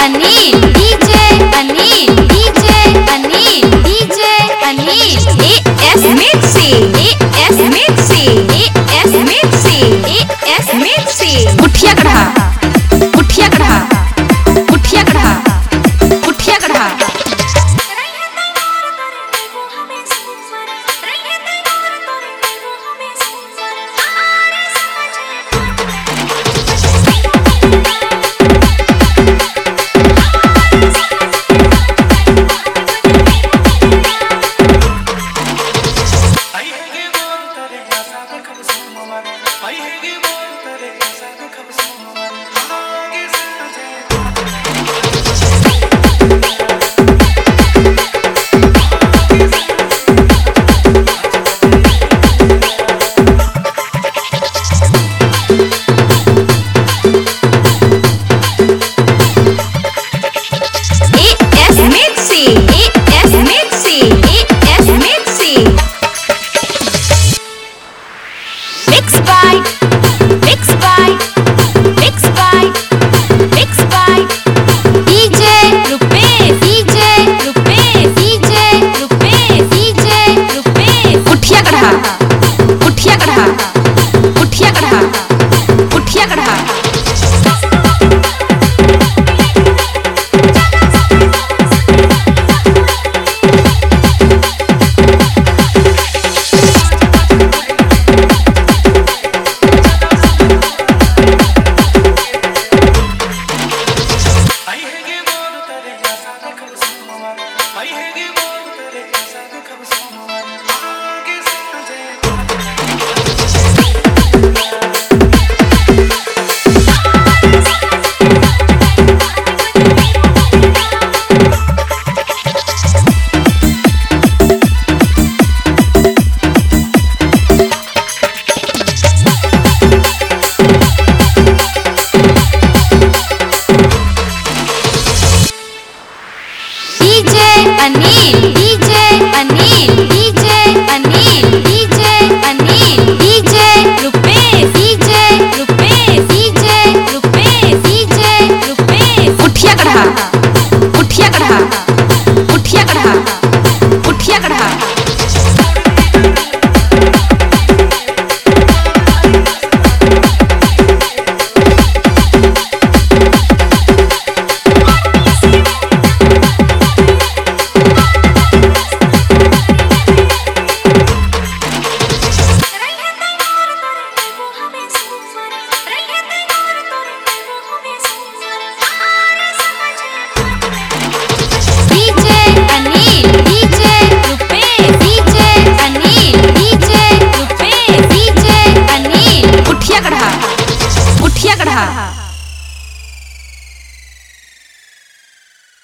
Anil DJ Anil DJ Anil DJ Anil AS मिक्सी एएस मिक्सी एएस मिक्सी एएस मिक्सी मुठिया कढ़ा मुठिया कढ़ा मुठिया कढ़ा मुठिया कढ़ा Anil DJ Anil DJ Anil DJ Anil DJ Rupesh DJ Rupesh DJ Rupesh DJ Rupesh मुठिया कढ़ा मुठिया कढ़ा मुठिया कढ़ा मुठिया कढ़ा मुठिया कढ़ा